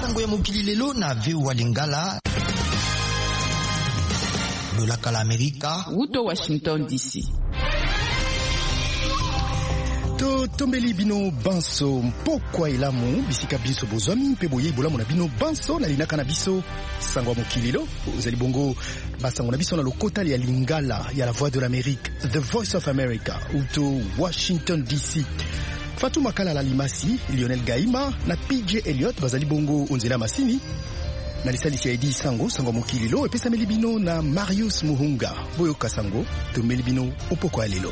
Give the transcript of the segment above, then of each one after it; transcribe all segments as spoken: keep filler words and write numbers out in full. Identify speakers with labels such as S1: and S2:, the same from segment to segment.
S1: sango ya mokili lelo na V O A Lingala. Lolaka la Amerika.
S2: Uto Washington D C.
S3: To tombeli bino banso mpokwa elamu bisika biso bozwami mpe boye bolamu na bino banso na linaka na biso sango mokililo ozali bongo basango na biso na lokota ya Lingala ya la Voix de l'Amérique, The Voice of America, uto Washington D C. Fatou Makala la Limasi, Lionel Gaima na P J Elliott bazali bongo onzela masini na lisalisi ya Edi Sango sango mokililo epesa melibino na Marius Muhunga boyo kasango to melibino opoko lelo.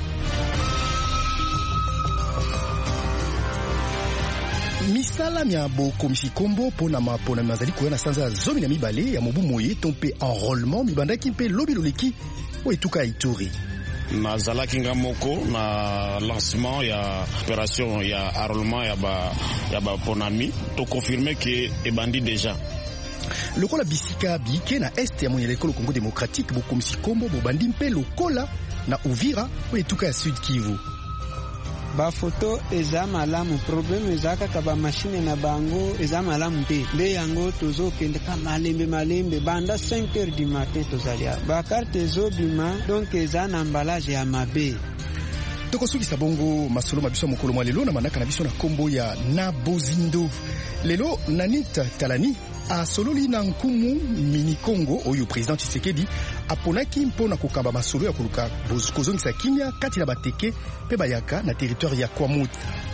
S3: Misala mia boko misikombo pona mapona mazali koyana sanza zomi na mibale ya mobu moye tompe enrôlement mibandaki mpe lobilo leki oetuka Ituri.
S4: Na zalaki nga moko na lancement ya opération ya enrôlement ya ba ya ba ponami to confirmer que ebandi déjà.
S3: Lokola bisika bike na est ya mwenye lekolo Congo démocratique boko misikombo bobandi mpe lokola na Uvira oetuka ya Sud Kivu.
S5: Ba photo eza malamu, problème eza kaka ba machine na bango eza malamu te. Nde yango tozo kende ka malembe malembe banda cinq heures du matin tozalia. Ba carte ezo bima donc eza na emballage ya mabe.
S3: Toko suki sabongo masolo mabiso mokolo mwa lelo na manaka na biso na kombo ya Nabozindo. Lelo Nanita Talani a sololi na nkumu mini Congo oyo président Tshisekedi aponaki mpona kokamba masolo ya koluka kozongisa kimia kati na bateke pe bayaka na territoire ya Kwamut.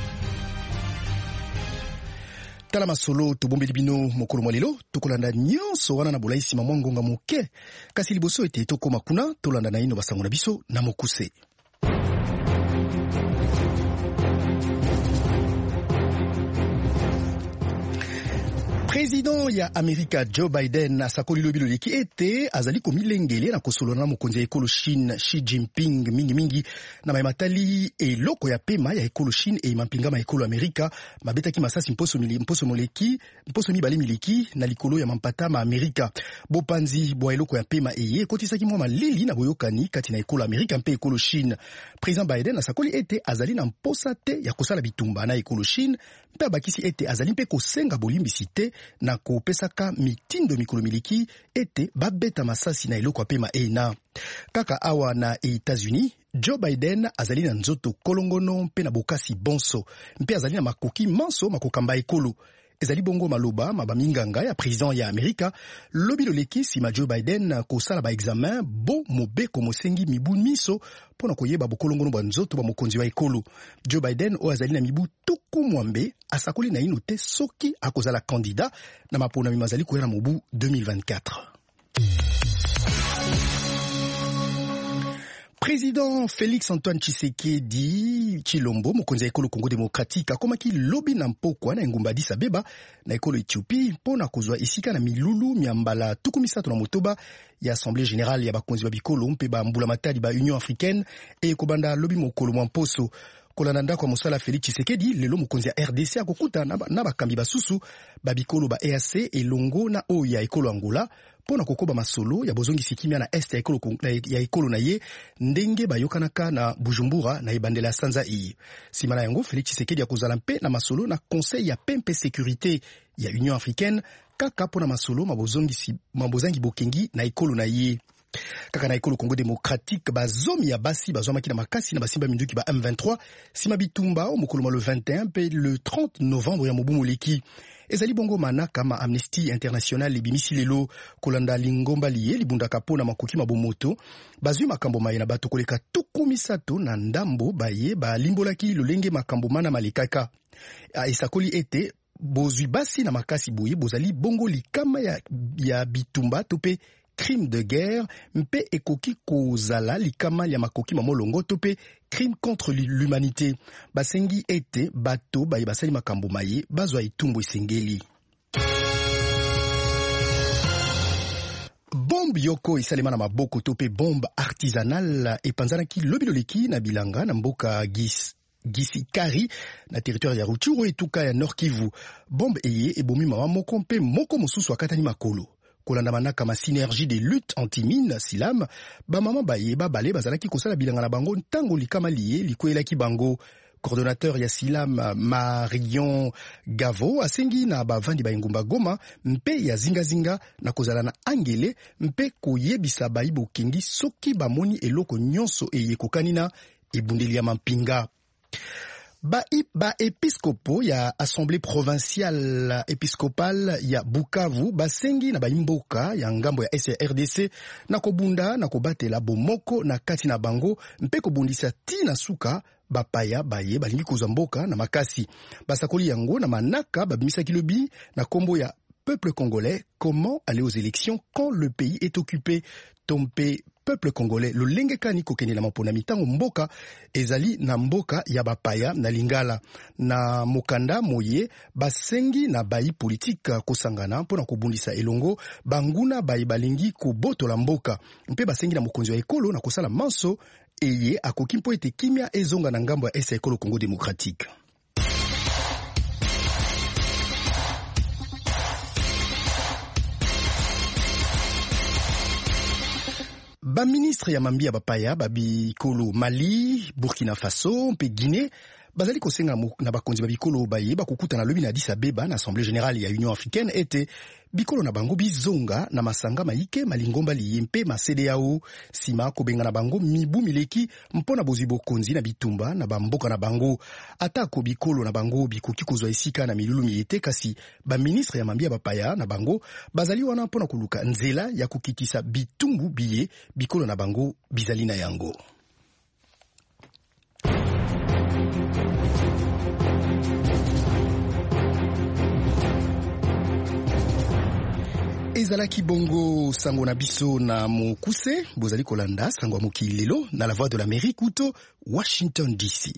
S3: Tala masolo tobombeli bino mokolo mwa lelo tokolanda nyonso wana na bolaisi mamwa ngonga moke kasi liboso ete tokoma kuna tolanda na ino basango na biso na mokuse. Président ya Amerika Joe Biden asakoli lobilo leki ete azali komilengele na kosolona na mokonzi ya ekolo Chine Xi Jinping mingi mingi na mayematali eloko ya pema ya ekolo Chine e mampingama ekolo Amerika mabetaki masasi mposo mili mposo moleki mposo mibale miliki na likolo ya mampata ma Amerika bopanzi bwa eloko ya pema eye kotisaki mwa malili na boyokani kati na ekolo Amerika mpe ekolo Chine. Président Biden asakoli ete azali na mposa te ya kosala bitumba na ekolo Chine mpe abakisi ete azali mpe kosenga bolimbisi te na kopesaka mitindo mikolo miliki ete babeta masasi na eloko apema ena. Kaka awa na Etats-Unis, Joe Biden azali na nzoto kolongono mpe na bokasi bonso mpe azali na makoki manso makokamba ekolo. Ezali bongo maloba mabaminganga ya président ya Amerika lobilo leki sima Joe Biden kosala ba examen bo mobeko mosengi mibu miso pona koyeba bokolongono bwa nzoto ba mokonzi wa ekolo. Joe Biden o azali na mibu tuku mwambe asakoli na ino te soki akozala candidat na mapona mimazali koya na mobu deux mille vingt-quatre. Président Félix Antoine Tshisekedi Chilombo mokonzi ya ekolo Congo démocratique akomaki lobi na mpokwa na engumba Addis Abeba na ekolo Ethiopie mpona kozwa esika na milulu miambala tuku misato na motoba ya Assemblée générale ya bakonzi babikolo mpe ba mbula matali ba Union africaine e kobanda lobi mokolo mwa mposo. Kolanda ndako ya mosala Félix Tshisekedi lelo mokonzi ya R D C akokuta na, na bakambi basusu babikolo ba E A C elongo na oyo ya ekolo Angola pona kokoba masolo ya bozongisi kimia na est ya ekolo, ya ekolo na ye ndenge bayokanaka na Bujumbura na ebandela ya sanza iyi. Simana yango Félix Tshisekedi akozala mpe na masolo na conseil ya pempe sécurité ya Union africaine kaka pona masolo mabozongisi mabozangi bokengi na ekolo na ye. Kaka na ekolo Congo démocratique bazomi ya basi bazomaki na makasi na basimba minduki ba M vingt-trois sima bitumba o mokolo le vingt et un pe le trente novembre ya mobu moleki. Ezali bongo mana kama Amnesty International libimisi lelo kolanda lingomba liye libundaka pona makoki mabomoto bazwi makambo maye na bato koleka tuku misato na ndambo baye balimbolaki lolenge makambo mana malekaka. Esakoli ete bozwi basi na makasi boye bozali bongo likama ya, ya bitumba tope crime de guerre mpe ekoki kozala likama ya makoki mamolongo tope crime contre l'humanité. Basengi ete bato baye basali makambo maye bazwa itumbu esengeli. Bombe yoko isalema na maboko tope bombe artisanale epanzanaki lobilo leki na bilanga na mboka gis Gisikari na territoire ya Rutshuru etuka ya Nord Kivu. Bombe eye ebomi mawa moko mpe moko mosusu akatani makolo. Kolanda manaka ma synergie de lutte anti-mine silam ba mama baye ba bale bazalaki kosala bilanga na bango ntango likama liye likwelaki bango Coordonnateur ya Silam Marion Gavo asengi na bavandi ba engumba Goma mpe ya zingazinga na kozala na angele mpe koyebisa bayibo kingi soki bamoni eloko nyonso eyekokani na ebundeli ya mampinga. Ba, ba episkopo ya Assemblée provinciale épiscopale ya Bukavu basengi na baimboka ya ngambo ya S R D C na kobunda na kobatela bomoko na kati na bango mpe kobundisa tina suka bapaya baye balingi kozwa mboka na makasi. Basakoli yango na manaka babimisa kilobi na kombo ya peuple congolais, comment aller aux élections quand le pays est occupé. Tompe peuple congolais lolenge kani kokende na mapona mitango mboka ezali na mboka ya bapaya na lingala na mokanda moye basengi na bayi politique kosangana mpona kobundisa elongo banguna bayi balingi kobotola mboka mpe basengi na mokonzi wa ekolo na kosala manso eye akoki mpo ete kimia ezonga na ngambo ya esa ekolo Congo démocratique. Ba ministre ya mambia bapaya babikolo Mali, Burkina Faso, mpe Guinée bazali kosenga na bakonzi babikolo baye bakokuta na lobi na Addis Abeba na Assemblée générale ya Union africaine ete bikolo na bango bizonga na masanga maike malingomba liyempe ma C D A O sima kobenga na bango mibu mileki mpona bozibo konzi na bitumba na bamboka na bango atako bikolo na bango bikoki kozwa esika na milulu miete kasi ba ministre ya mambia bapaya na bango bazali wana mpona koluka nzela ya kukitisa bitumbu biye bikolo na bango bizali na yango. Ezalaki bongo sango na biso na mokuse bozali kolanda sango ya mokili lelo na la voix de l'Amérique kuto Washington D C.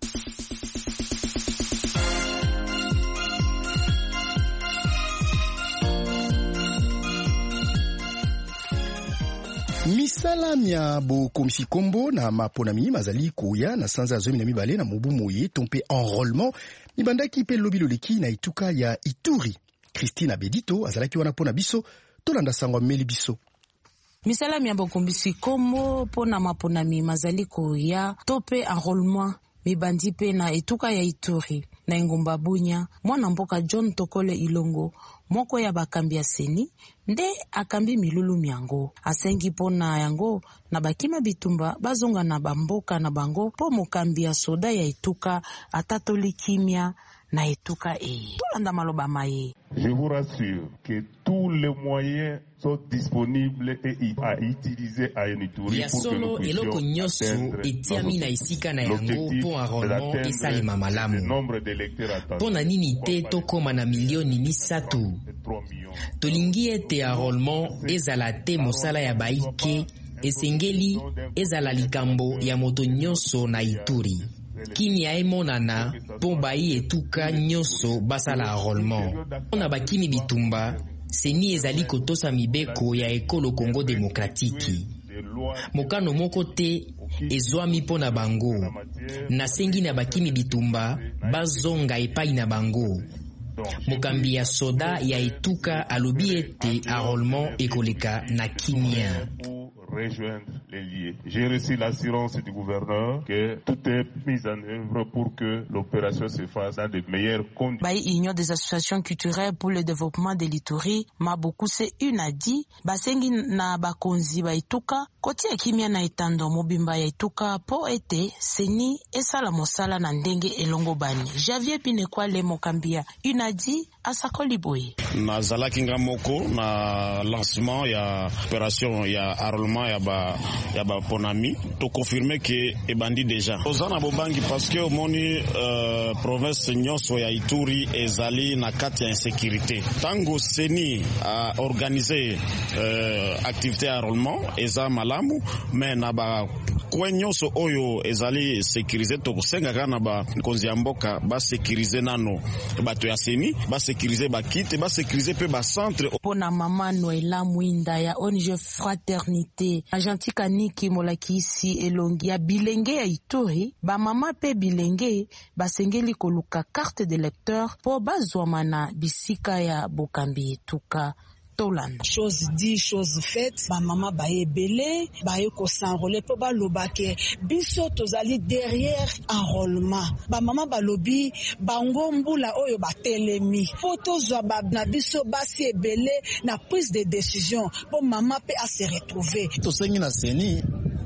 S3: Misala mia bo komisi kombo na maponami mazali koya na sanza zomi na mibale na mobu moye tompe enrôlement mibandaki pe lobi loleki na ituka ya Ituri. Christina Bedito azalaki wana pona biso tolanda sango meli biso.
S2: Misala miambo kombisi kombo pona maponami mazali koya tope enrôlement mibandi pe na etuka ya Ituri na Ngumba Bunya mwana mboka John Tokole Ilongo moko ya bakambi ya seni nde akambi milulu miango asengi pona yango na bakima bitumba bazonga na bamboka na bango po mokambi ya soda ya etuka atatoli kimia na etuka e. Tolanda maloba maye.
S6: Je vous rassure que tous les moyens sont disponibles et à utiliser à Ituri
S7: ya solo eloko nyoso etiami na isika na yango po enrôlement esalema malamu. Po na nini te tokoma na milioni misatu. Tolingi ete enrôlement ezala te mosala ya baike esengeli ezala likambo ya moto nyoso na Ituri. Kimi aemonana po bayi etuka nyoso basala enrôlement. Ona bakimi bitumba seni ezali kotosa mibeko ya ekolo Congo démocratique. Mokano moko te ezwami po na bango. Nasengi na bakimi bitumba bazonga epai na bango. Mokambi ya soda ya etuka alobi ete enrôlement ekoleka na kimia.
S6: Rejoindre les liés. J'ai reçu l'assurance du gouverneur que tout est mis en œuvre pour que l'opération se fasse dans de meilleures conditions.
S2: Bayi Union des associations culturelles pour le développement de l'Ituri, Mabokuse Unadi, basengi na bakonzi baituka, koti ya kimia na etando mobimba ya ituka po ete seni esala mosala na ndenge elongo bani. Javier Pinekwale mokambia Unadi asakoli boye.
S4: Na zalaki ngamoko na lancement ya opération ya enrôlement ya ba ya ba ponami to confirmer que ebandi déjà ozana bobangi parce que omoni euh, province nyonso ya Ituri ezali na kati ya insécurité tango seni a organisé euh, activité enrôlement eza malamu mais na ba kwenyonso oyo ezali sécurisé to kusenga kana ba konzi ya mboka ba sécuriser nano bato ya seni ba sécuriser ba kite ba sécuriser pe ba centre
S2: pona mama Noela Mwinda ya O N G Fraternité ajantika niki molakisi elongi ya bilenge ya Ituri ba mama pe bilenge basengeli koluka carte de lecteur po bazwamana bisika ya bokambi etuka Tolanda.
S8: Chose dit, chose faite, ba mama ba ebele, ba yoko s'enrôler po ba lobake. Biso tozali derrière enrôlement. Ba mama ba lobi, bango mbula oyo ba telemi. Po tozwa ba na biso basi ebele na prise de décision. Po mama pe a se retrouver.
S9: Tosengi na seni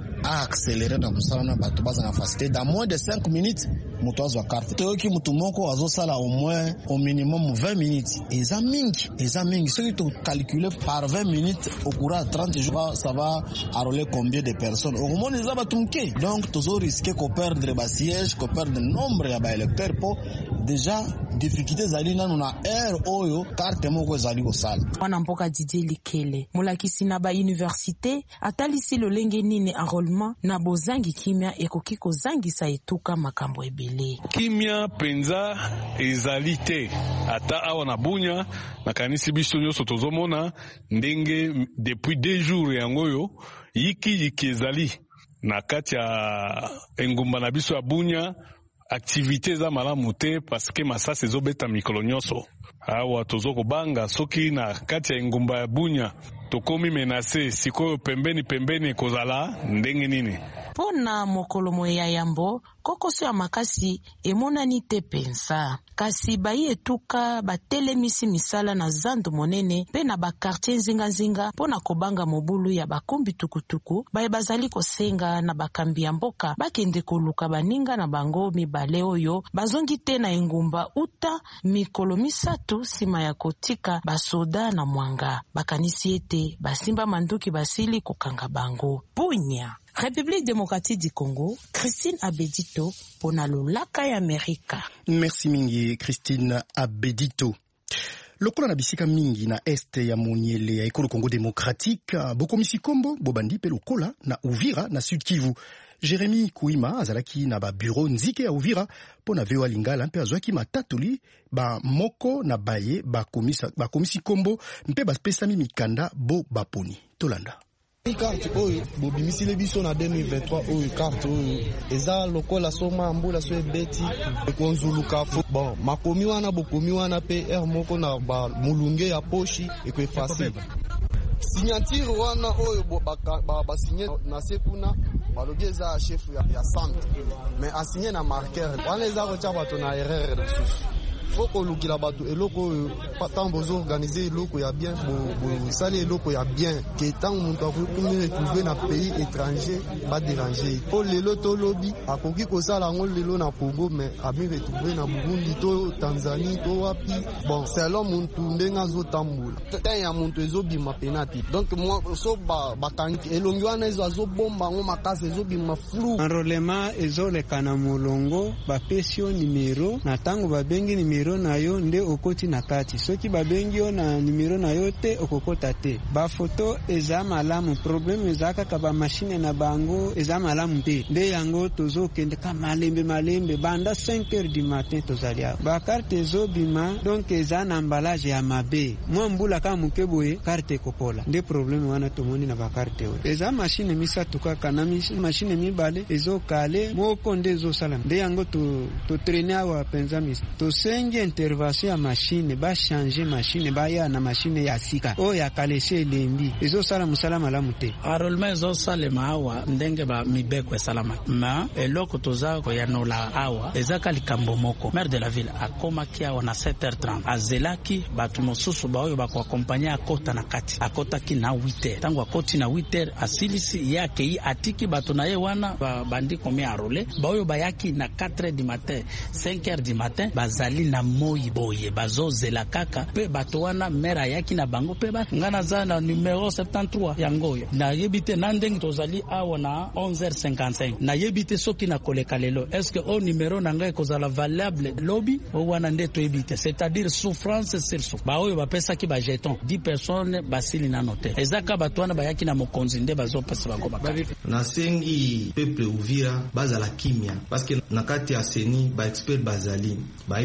S9: a accélérer dans musala na bato baza na facilité dans moins de cinq minutes moto azwa carte toyoki mutu moko azosala au moins au minimum vingt minutes eza mingi eza mingi soki to calculer par vingt minutes au courant de trente jours ça va enrôler combien de personnes au moins eza bato muke donc tozo risquer ko perdre ba siège ko perdre nombre ya ba électeurs po déjà difficulté zali nanu na air oyo carte moko ezali kosala.
S2: Mwana mboka Didier Likele mulakisi na ba université atalisi lolenge nini enrôlement na bozangi kimia ekoki kozangisa etuka makambo ebele.
S10: Kimia penza ezali te ata awa na bunya na kanisi biso nyonso tozomona ndenge depuis deux jours yango yo yiki yiki ezali na kati ya engumba na biso ya bunya. Activité za malamu te parce que masasi ezobeta mikolo nyonso awa tozoko banga soki na kati ya engumba ya bunya tokomi menase sikoyo pembeni pembeni kozala ndenge nini
S2: pona mokolo moya yambo kokoso ya makasi emonani te pensa kasi bayi etuka batelemisi misala na zandu monene pe na bakartier nzinga-nzinga pona kobanga mobulu ya bakumbi tukutuku baye bazali kosenga na bakambi ya mboka bakende koluka baninga na bango mibale oyo bazongi te na engumba uta mikolo misatu sima ya kotika basoda na mwanga bakanisi ete basimba manduki basili kokanga bango. Bunya République démocratique du Congo, Christine Abedito pour na lolaka ya Amerika.
S3: Merci mingi Christine Abedito. Lokola na bisika mingi na este ya monyele ya ekolo Congo démocratique, bokomisi kombo bobandi pe lokola na Uvira na Sud Kivu. Jérémy Kouima azalaki na ba bureau nzike ya Uvira pona V O A Lingala mpe azwaki matatoli ba moko na baye ba komisa ba komisi kombo mpe ba pesami mikanda bo baponi. Tolanda.
S11: Carte oyo bobimisile biso na deux mille vingt-trois oyo carte oyo eza lokola soma mbula so ebeti ekonzuluka bon makomi wana bokomi wana pe er moko na ba mulunge ya poshi eko efase signature wana oyo ba ba signer na sekuna balogeza chef ya, ya centre mais a signer na marqueur wana eza ko cha bato na erreur de sus foko lukila bato eloko patambo zo organiser eloko ya bien bo sali eloko ya bien que tant muntu akumi retrouver na pays étranger ba déranger o lelo to lobi akoki ko sala ngol lelo na Congo mais ami retrouver na Burundi to Tanzanie to wapi bon selon muntu ndenga zo tambula ten ya muntu ezo bima penati donc moi so ba bakanki elongi wana ezo zo bomba ngo makase ezo bima flou
S5: enrôlement ezo le kana molongo ba pesio numéro na tango ba bengi numéro na yo nde okoti na kati soki babengi yo na numero na yo te okokota te ba photo eza malamu problème eza kaka ba machine na bango eza malamu te nde yango tozo kende ka malembe malembe banda cinq heures du matin tozalia ba carte ezo bima donc eza na emballage ya mabe mwa mbula ka mukeboye carte kopola nde problème wana tomoni na ba carte o eza machine misatu kaka na machine mibale ezo kale moko nde ezo sala nde yango to to traîner wa penza mis to senge intervention ya machine ba changer machine ba ya na machine ya sika o ya kaleshe lembi ezo sala musala malamu te
S12: enrôlement ezo sala mawa ndenge ba mibeko salama ma eloko toza ko ya nola awa ezaka likambo moko maire de la ville akoma kia wana sept heures trente azelaki batu mosusu ba oyo ba ko accompagner akota na kati akota ki na huit heures tango akoti na huit heures asilisi yake yi atiki batu na ye wana ba bandi komi enrôler ba oyo bayaki na quatre heures du matin cinq heures du matin bazali na moi boye bazozela kaka pe bato wana mera yaki na bango pe ba ngana za na numéro soixante-treize yangoyo na yebite na ndenge tozali awa na onze heures cinquante-cinq na yebite soki na koleka lelo est-ce que au numéro na ngai kozala valable lobby o wana nde to yebite c'est-à-dire souffrance sur souffrance ba oyo bapesa ki ba jeton dix personnes basili na note ezaka bato wana bayaki na mokonzi nde bazopesa bango bakari
S13: na sengi peuple Uvira bazala kimia parce que nakati ya seni ba expert bazali ba ebi kopla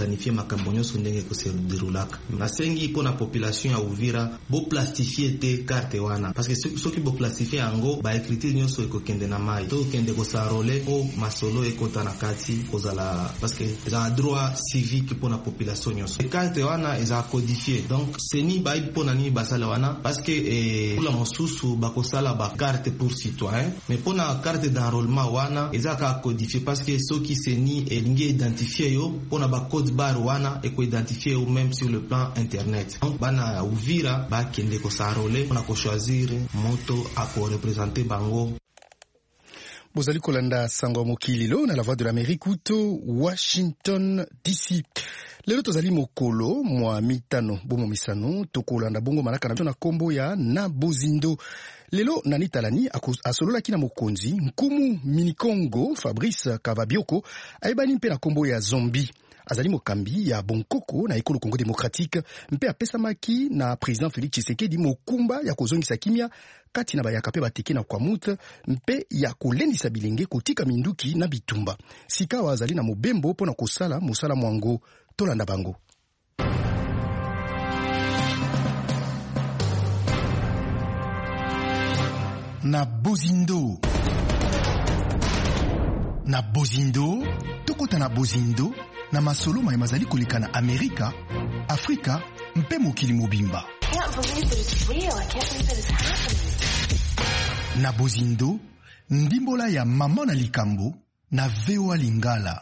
S13: planifier makambo nyonso ndenge ko se derulaka. Nasengi pona population ya Uvira bo plastifier te carte wana parce que soki bo plastifier yango ba écriture nyonso ekokende na mai to kende ko sarole o masolo ekota na kati kozala parce que za droit civique pona population nyonso. Carte wana eza codifier donc seni ba pona ni basala wana parce que eh, la mosusu bakosala ba carte pour citoyen mais pona carte d'enrôlement wana eza ka codifier parce que soki seni elingi identifier yo pona ba code bar wana e ko identifier yo même sur le plan internet. Donc bana Uvira ba kende ko sarole pona ko choisir moto a ko représenter bango.
S3: Bozali kolanda sango mokililo na la voix de l'Amérique uto Washington D C. Lelo tozali mokolo mwa mitano bomo misano tokolanda bongo malaka na kombo ya na bozindo. Lelo nani talani asolola kina mokonzi nkumu minikongo Fabrice Kavabioko aibani mpe na kombo ya zombie. Azali mokambi ya Bonkoko na ekolo Congo démocratique mpe apesamaki na président Félix Tshisekedi mokumba ya kozongisa kimia kati na bayaka pe bateke na kwa mutu mpe ya kolendisa bilenge kotika minduki na bitumba. Sikawa azali na mobembo pona kosala mosala mwango tolanda bango. Na bozindo na bozindo tokota na bozindo na masolo ma mazali koleka na Amerika, Afrika mpe mokili mobimba. Na bozindo ndimbola ya mama na likambo na V O A Lingala.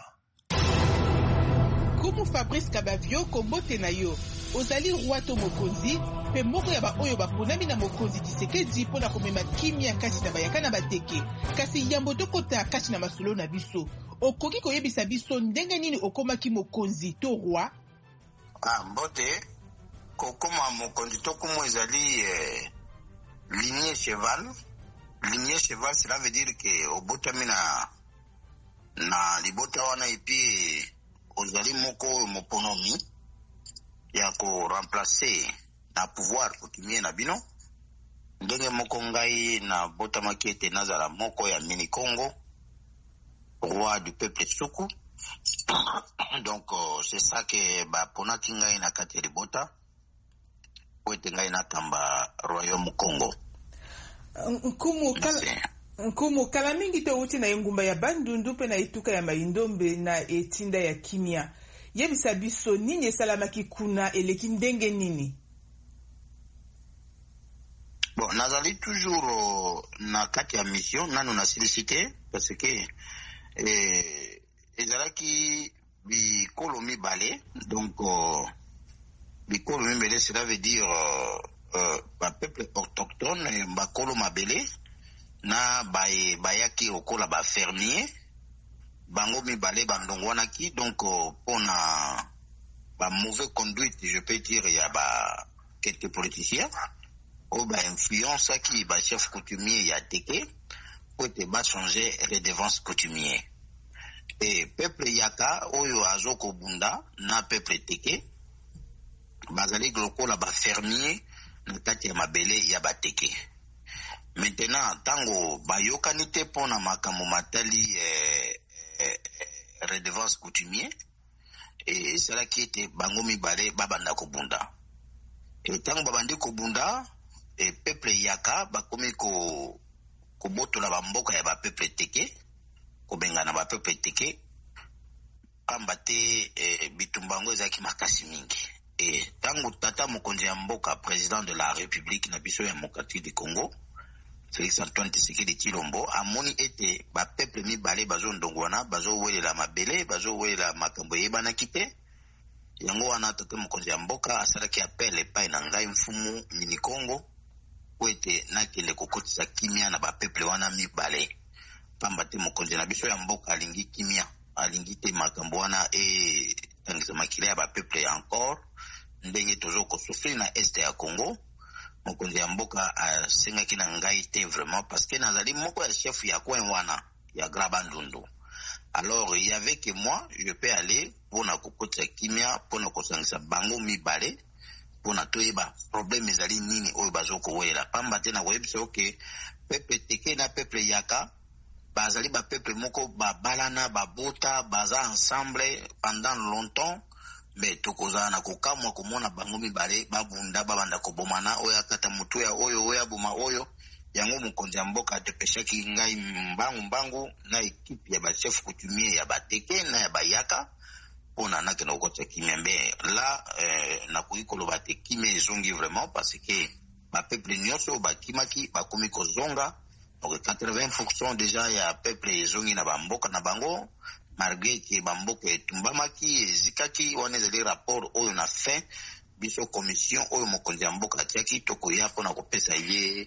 S14: Kumu Fabrice Kabavioko mbote na yo ozali rwato mokonzi pe moko ya ba oyo baponami na mokonzi Tshisekedi pona komema kimia kati na bayaka na bateke kasi yambo tokota kati na masolo na biso okoki koyebisa biso ndenge nini okomaki mokonzi to roi?
S15: Ah, mbote kokoma mokonzi to komo ezali eh, lignée cheval. Lignée cheval cela veut dire que obotami na na libota wana epi ozali moko moponomi ya ko remplacer na pouvoir coutumier na bino ndenge moko ngai na botamaki ete nazala moko ya mini Congo, roi du peuple Suku. Donc euh, c'est ça que ba ponaki ngai na kati ya libota po ete ngai natamba royaume Congo.
S14: Nkumu kala Nkumu kala mingi to uti na ngumba ya Bandundu pe na ituka ya Maindombe na etinda ya kimia. Yebisa biso nini esalamaki kuna eleki ndenge nini?
S15: Bon, nazali toujours na kati ya mission nanu na sollicité parce que eh ezalaki bi kolomi balé donc euh, bi kolomi balé cela veut dire euh, euh, ba peuple autochtone ba koloma belé na baye bayaki okola ba fermier bango mi balé bandongwana ki donc euh, pona ba mauvais conduite je peux dire il y a ba quelques politiciens ou ba influence qui ba chef coutumier ya teke pour te ba changer redevance coutumier et peuple yaka oyo azoko bunda na peuple teke bazali gloko la ba fermier na kati ya mabele ya bateke. Maintenant tango bayokani te pona makambo matali eh, eh, redevance coutumier et cela qui était bango mibale babanda ko bunda et tango babandi ko bunda et peuple yaka bakomi ko ko botola ba mboka ya ba peuple teke ko bengana ba peuple teke ambate eh, bitumbango ezaki makasi mingi et tango tata mokonzi ya mboka président de la République na biso ya mokati du Congo Félix Antoine Tshisekedi Tshilombo amoni ete ba peuple mibale bazo ndongwana bazo welela mabele bazo welela makambo yebana kite yango wana tata mokonzi ya mboka asalaki appel epai na ngai mfumu mini Congo ete nakende kokotisa kimia na ba peuple wana mibale pamba te mokonzi na biso ya mboka alingi kimia alingi te makambo wana e tangisa makila ya ba peuple encore ndenge tozo ko souffrir na este ya Congo. Mokonzi ya mboka asengaki na ngai te vraiment parce que nazali moko ya chef ya coin wana ya Grabandundu. Alors il y avait que moi je peux aller pour na kokotisa kimia pour na kosangisa bango mibale pour na toyeba problème ezali nini oyo bazoko wela pamba te na koyebisa oke peuple teke na peuple yaka bazali ba peuple moko ba balana ba bota baza ensemble pendant longtemps mbe tokoza na kokamwa komona bango mibale babunda babanda kobomana oyo akata mutu ya oyo oyo aboma oyo yango mokonzi ya mboka atepeshaki ngai mbangu mbangu na ekipe ya bachef coutumier ya bateke na ya bayaka pona nake na okota kimia mbe la eh, na kuikoloba te kimia ezongi vraiment parce que ba peuple nyonso bakimaki bakomi kozonga donc quatre-vingts pour cent déjà ya peuple ezongi na bamboka na bango malgré que bamboka etumbamaki ezikaki wana ezali rapport oyo na fin biso commission oyo mokonzi ya mboka atiaki tokoya mpona kopesa ye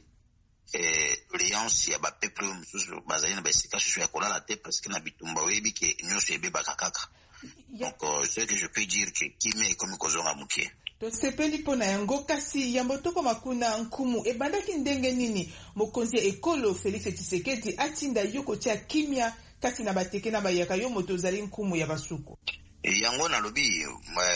S15: eh, alliance ya bapeuple mosusu bazali na basika susu ya kolala te parce que na bitumba oyebi ke nyonso ebebaka kaka donc euh, ce que je peux dire que kimia ekomi kozonga mokie
S14: tosepeli mpo na yango kasi yambo toko makuna nkumu ebandaki ndenge nini mokonzi ya ekolo Félix Tshisekedi atinda yo kotia kimia kasi na bateke na bayaka yo moto ozali nkumu ya basuku
S15: e yango nalobi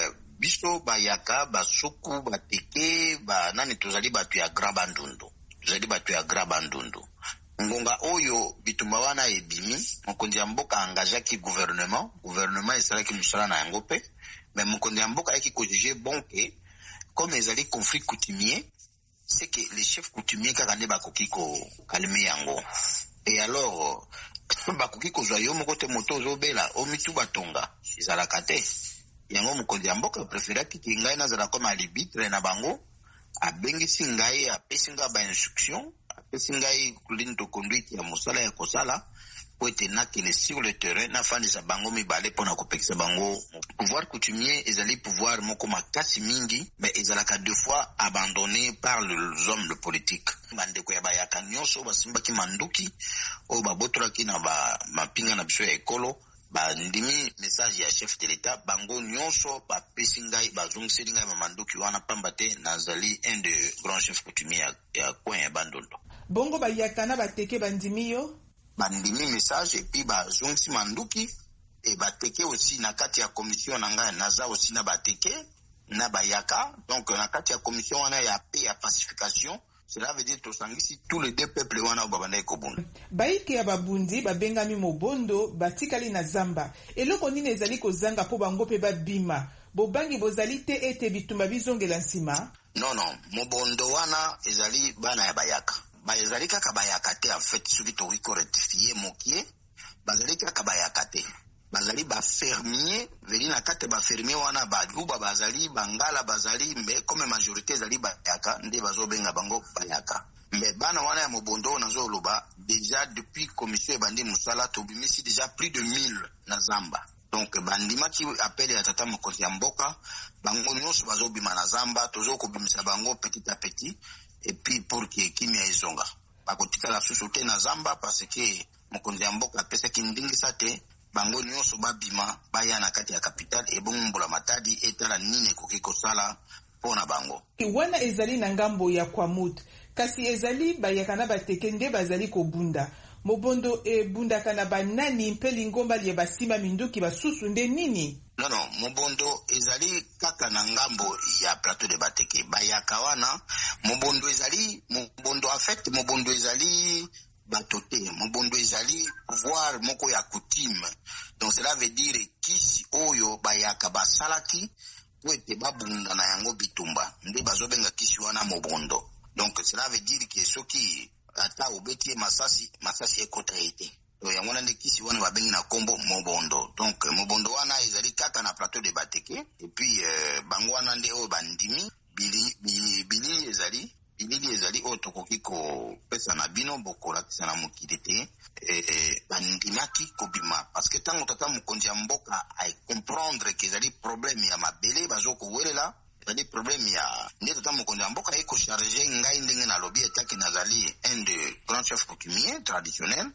S15: biso bayaka basuku bateke ba nani tozali batu ya Grand Bandundu tozali batu ya Grand Bandundu ngonga oyo bitumba wana ebimi mokonzi ya mboka angajaki gouvernement gouvernement esalaki mosala na yango pe mais mokonzi ya mboka ayaki kojuge bon ke comme ezali conflit coutumier c'est que les chefs coutumiers kaka nde bakoki kokalme yango et alors bakoki kozwa yo moko te moto ozobela omitu batonga ezalaka te yango mokonzi ya mboka préféraki ke ngai nazala comme alibitre na bango abengisi ngai apesi ngai bainstruction apesi ngai ligne de conduite ya mosala ya kosala po ete nakende sur le terrain nafandisa bango mibale mpona kopekisa bango pouvoir coutumier ezali pouvoir moko makasi mingi mais ezalaka deux fois abandonné par les hommes de politique bandeko ya bayaka nyonso basimbaki manduki oyo babotolaki na mapinga na biso ya ekolo bandimi message ya chef de l'état bango nyonso bapesi ngai bazongiseli ngai bamanduki wana pamba te nazali un de grand chef coutumier ya coin ya Bandundu
S14: bongo bayaka na bateke bandimi yo
S15: bandimi message et puis bazongisi manduki et bateke aussi na kati ya commission na ngai naza aussi na bateke na bayaka donc na kati ya commission wana ya paix ya pacification cela veut dire tosangisi tous les deux peuples wana babanda ekobunda
S14: baike ya babundi babengami mobondo batikali na zamba eloko nini ezali kozanga po bango pe babima bobangi bozali te ete bitumba bizongela nsima
S15: non non mobondo wana ezali bana ya bayaka bazali kaka bayaka te en fait soki tokoki korectifie mokie bazali kaka bayaka te bazali bafermier veli na kati bafermier wana baluba bazali bangala bazali mbe comme majorité ezali bayaka nde bazobenga bango bayaka mbe bana wana ya mobondo nazoloba déjà depuis commission ebandi mosala tobimisi déjà plus de mille na zamba donc bandimaki appel ya tata mokonzi ya mboka bango nyonso bazobima na zamba tozokobimisa bango petit à petit et puis pour que kimia ezonga bakotikala susu te na zamba parce que mokonzi ya mboka apesaki ndingisa te bango nyonso babima baya na kati ya capital ebongombola matadi etala nini ekoki kosala mpona bango
S14: wana ezali na ngambo ya Kwamut kasi ezali bayaka na bateke nde bazali kobunda mobondo ebundaka na banani mpe lingomba lie basima minduki basusu nde nini
S15: non non mobondo ezali kaka na ngambo ya plateau de bateke bayaka wana mobondo ezali mobondo en fait mobondo ezali bato te mobondo ezali pouvoir moko ya coutume donc cela veut dire kisi oyo bayaka basalaki po ete babunda na yango bitumba nde bazobenga kisi wana mobondo donc cela veut dire que soki ata obeti masasi masasi ekota ete yango wana nde kisi wana babengi na kombo mobondo donc mobondo wana ezali kaka na plateau de bateke et puis euh, bango wana nde oyo bandimi bili bili, bili ezali bilili ezali oyo tokoki kopesa na bino bokolakisa na mokili te eh, bandimaki kobima parce que ntango tata mokonzi ya mboka aecomprendre ke ezali problème ya mabele bazokowelela ezali problème ya nde tata mokonzi ya mboka ekocharge ngai ndenge nalobi etaki nazali un de grand chef coutumier traditionnel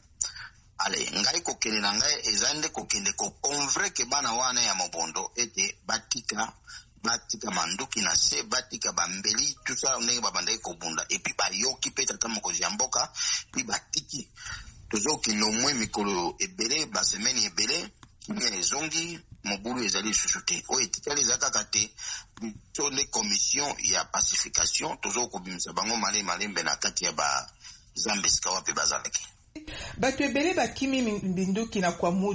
S15: ale ngai kokende na ngai eza nde kokende koconvaincre bana wana ya mobondo ete batika batika manduki na se batika bambeli tout ça ndenge babandaki kobunda et puis bayoki mpe tata mokonzi ya mboka puis batiki tozokende omwe mikolo ebele basemeni ebele kimia ezongi mobulu ezali lisusu te oyo etikali eza kaka te biso nde commission ya pacification tozokobimisa bango male malembe na kati ya bazambe esika wapi bazalaki
S14: bato ebele bakimi mbinduki na Kwamut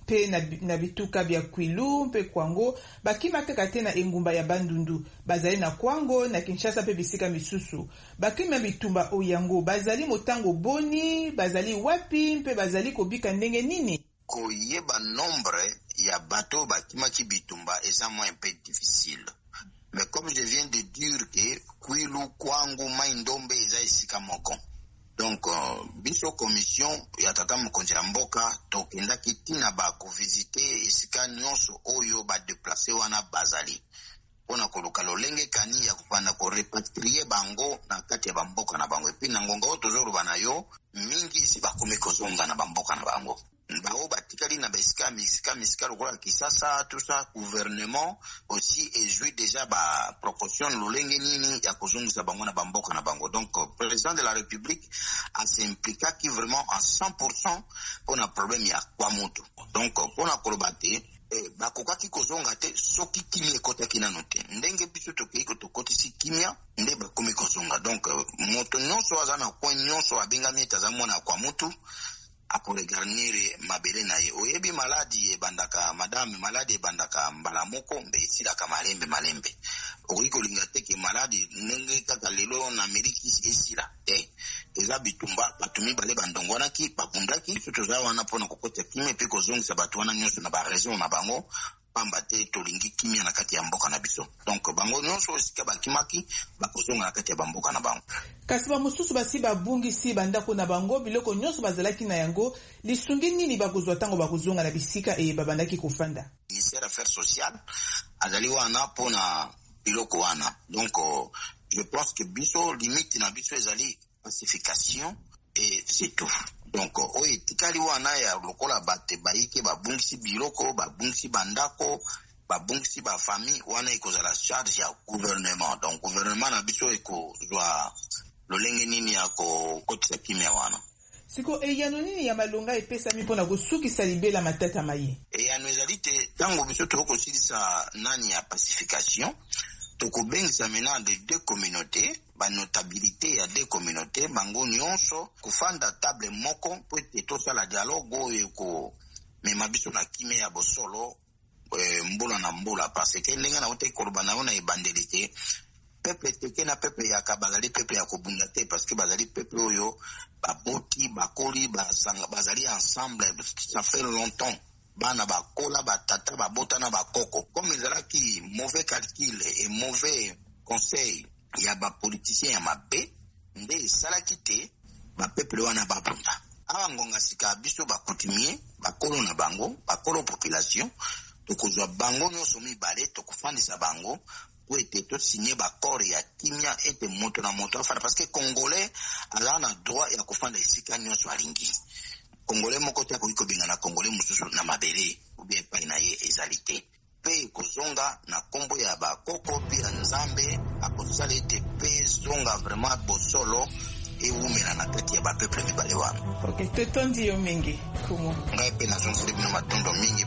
S14: pe na, na bituka bya Kwilu pe Kwango bakima kaka te na engumba ya Bandundu bazali na Kwango na Kinshasa pe bisika misusu bakima bitumba oyango bazali motango boni bazali wapi pe bazali kobika ndenge nini
S15: koyeba nombre ya bateau bakima ki bitumba eza moins un peu difficile. Mais comme je viens de dire que Kwilu, Kwangu, Maindombe eza esika moko. Donc uh, biso commission ya tata mokonzi ya mboka tokenda kitina ba ko visiter esika nyonso oyo ba déplacer wana bazali. Pona koluka lolenge kani ya kupanda ko repatrier bango na kati ya bamboka na bango. Epi na ngonga tozoro banayo mingi si bakome kozonga na bamboka na bango. Bao batikali na besika misika misika lokola Kisasa tout ça gouvernement aussi et jouit déjà ba proportion lolenge nini ya kozongisa bango na bamboka na bango. Donc président de la République a s'impliqué qui vraiment à cent pour cent pour un problème ya kwa moto. Donc pour na kolobate eh, bakoka ki kozonga te soki kimia kota kinano te ndenge biso tokei ko tokotisi kimia nde bakome kozonga. Donc moto nyonso azana kwa nyonso abengami tazamo na kwa moto apore garnire mabele na ye oyebi maladi ebandaka madame maladi ebandaka mbala moko mbe isila ka malembe malembe okiko linga teke maladi nenge kaka lelo na Amerika isila eh eza bitumba batumi bale bandongwana ki babundaki tutoza wana pona kokota kimia pe kozongisa batu wana nyonso na ba raison na bango pamba te tolingi kimia na kati ya mboka na biso. Donc bango nyonso esika bakimaki bakozonga na kati ya bamboka na bango.
S14: Kasi ba mususu basi babungisi bandako na bango biloko nyonso bazalaki na yango lisungi nini bakozwa tango bakozonga na bisika e babandaki kofanda.
S15: Ministère Affaires sociales azali wana pona biloko wana. Donc je pense que biso limite na biso ezali pacification et c'est tout. Donc oye tikali wana ya lokola bate baike babungisi biloko babungisi bandako babungisi ba famille wana ikoza la charge ya gouvernement. Donc gouvernement na biso eko zwa lolenge nini ya ko kotisa kimia wana.
S14: Siko eyano nini ya malonga epesa mi pona kosukisa libela matata maye.
S15: Eyano ezali te tango biso toko silisa nani ya pacification toko bengisa mena de deux communautés ba notabilité ya deux communautés bango nyonso kufanda table moko po ete la dialogue eko mema biso na kimia ya bosolo e, mbula na mbula parce que lenga na ote korobana ona ebandelite peuple teke na peuple ya kabazali peuple ya kobunda te parce que bazali peuple oyo baboti bakoli basanga bazali ensemble ça fait longtemps bana bakola batata babotana bakoko comme ezalaki mauvais calcul et mauvais conseil ya ba politicien ya mabe nde esalaki te ba peuple wana babunda awa ngonga sika biso bakutimie bakolo na bango bakolo population tokozwa bango nyonso mibale tokofandisa bango po ete tosigner bakore ya kimia ete moto na moto afanda parce que congolais ala na droit ya kofanda esika nyonso alingi. Congolais moko te akoki kobenga na congolais mosusu na mabele ubie epai na ye ezalite pe kozonga na kombo ya bakoko pia nzambe akosala ete pe zonga vraiment bosolo eumela na kati ya bapeple mibale wana.
S14: Ok, totondi yo mingi kumu
S15: ngai pe nazongisile bino matondo mingi.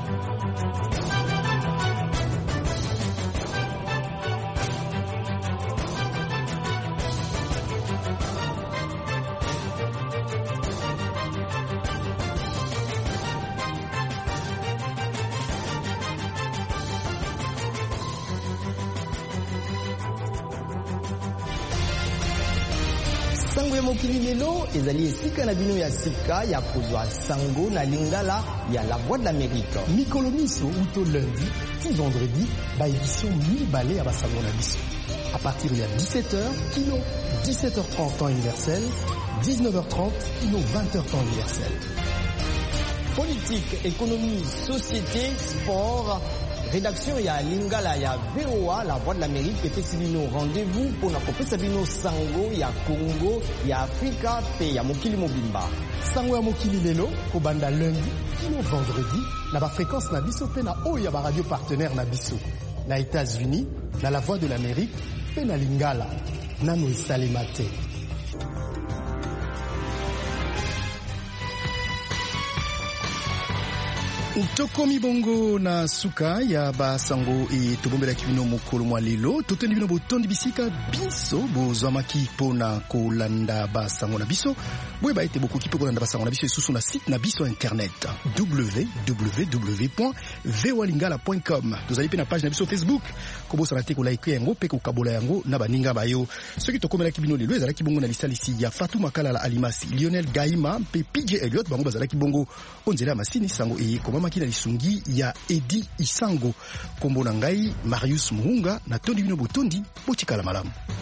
S16: Sango ya mokili lelo ezali esika na bino ya sika ya kozwa sango na lingala ya la Voix de l'Amérique.
S3: Mikolo miso uto lundi ti vendredi ba édition mibale ya basango na biso. À partir de dix-sept heures, kilo dix-sept heures trente temps universel, dix-neuf heures trente, kilo vingt heures temps universel.
S16: Politique, économie, société, sport, rédaction ya lingala ya V O A, la Voix de l'Amérique, epesi bino rendez-vous pour na kopesa bino sango ya Congo, ya Afrika pe ya mokili mobimba.
S3: Sango ya mokili lelo kobanda lundi kino vendredi na ba fréquence na biso pe na oyo ya ba radio partenaire na biso. Na États-Unis, na la Voix de l'Amérique pe na lingala nano esalema te. tokomi bongo na suka ya basango e tobombelaki bino mokolo mwa lelo totendi bino botondi bisika biso bozwamaki mpona kolanda basango na biso boyeba ete bokoki mpe kolanda basango na biso esusu na site na biso internet w w w point v o a lingala point com. tozali mpe na page na biso Facebook kobosana te kolaike yango mpe kokabola yango na baninga bayo. soki tokomelaki bino lelo ezalaki bongo na lisalisi ya Fatou Makalala Alimasi, Lionel Gaima mpe P J Elliot, bango bazalaki bongo onzela ya masini sango eye komamaki na lisungi ya Edi Isango. Kombo na ngai Marius Muhunga na tondi bino botondi botikala malamu.